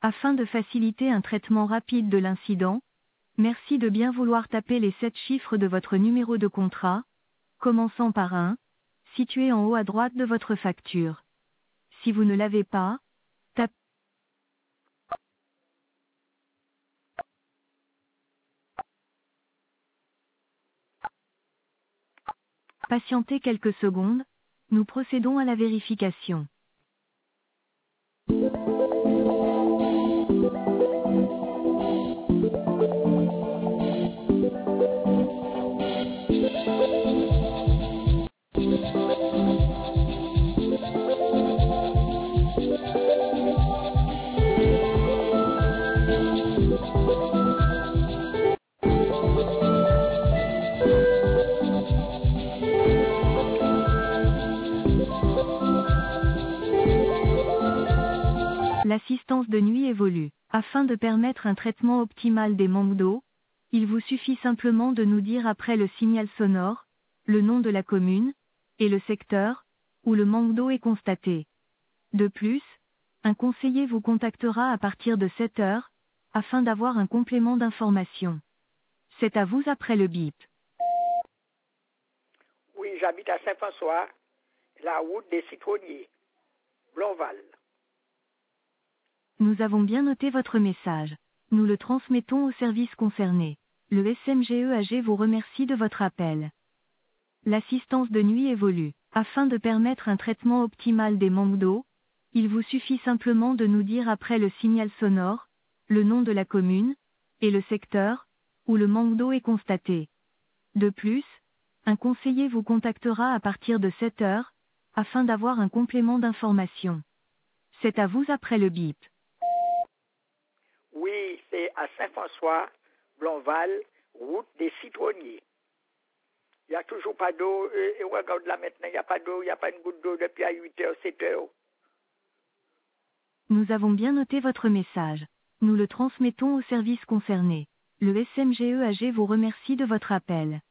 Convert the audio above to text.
Afin de faciliter un traitement rapide de l'incident, merci de bien vouloir taper les 7 chiffres de votre numéro de contrat, commençant par 1, situé en haut à droite de votre facture. Si vous ne l'avez pas, tapez. Patientez quelques secondes, nous procédons à la vérification. L'assistance de nuit évolue. Afin de permettre un traitement optimal des manques d'eau, il vous suffit simplement de nous dire après le signal sonore, le nom de la commune, et le secteur, où le manque d'eau est constaté. De plus, un conseiller vous contactera à partir de 7 heures, afin d'avoir un complément d'information. C'est à vous après le bip. Oui, j'habite à Saint-François, la route des Citronniers, Blonval. Nous avons bien noté votre message. Nous le transmettons au service concerné. Le SMGEAG vous remercie de votre appel. L'assistance de nuit évolue. Afin de permettre un traitement optimal des manques d'eau, il vous suffit simplement de nous dire après le signal sonore, le nom de la commune, et le secteur, où le manque d'eau est constaté. De plus, un conseiller vous contactera à partir de 7 heures, afin d'avoir un complément d'information. C'est à vous après le bip. Oui, c'est à Saint-François, Blonval, route des Citronniers. Il n'y a toujours pas d'eau, et on regarde là maintenant, il n'y a pas d'eau, il n'y a pas une goutte d'eau depuis à 8 heures, 7 heures. Nous avons bien noté votre message. Nous le transmettons au service concerné. Le SMGEAG vous remercie de votre appel.